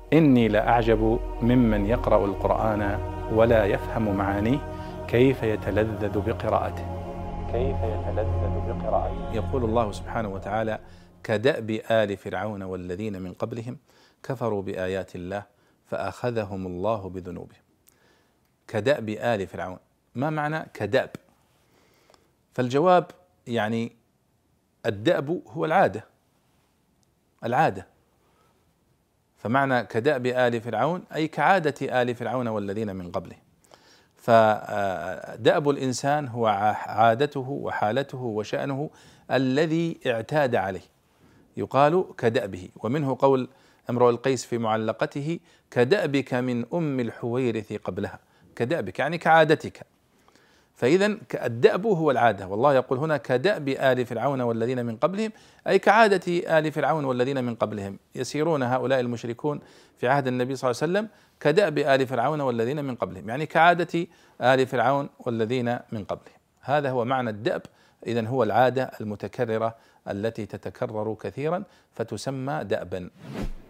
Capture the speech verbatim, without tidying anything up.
إني لأعجب ممن يقرأ القرآن ولا يفهم معانيه كيف يتلذذ بقراءته كيف يتلذذ بقراءته يقول الله سبحانه وتعالى: كدأب آل فرعون والذين من قبلهم كفروا بآيات الله فأخذهم الله بذنوبهم. كدأب آل فرعون، ما معنى كدأب؟ فالجواب يعني الدأب هو العادة العادة فمعنى كدأب آل فرعون أي كعادة آل فرعون والذين من قبله. فدأب الإنسان هو عادته وحالته وشأنه الذي اعتاد عليه، يقال كدأبه. ومنه قول امرؤ القيس في معلقته: كدأبك من أم الحويرث قبلها. كدأبك يعني كعادتك. فإذا الدأب هو العادة، والله يقول هنا كدأب آل فرعون والذين من قبلهم أي كعادة آل فرعون والذين من قبلهم. يسيرون هؤلاء المشركون في عهد النبي صلى الله عليه وسلم كدأب آل فرعون والذين من قبلهم، يعني كعادة آل فرعون والذين من قبلهم. هذا هو معنى الدأب. إذن هو العادة المتكررة التي تتكرر كثيرا فتسمى دأبا.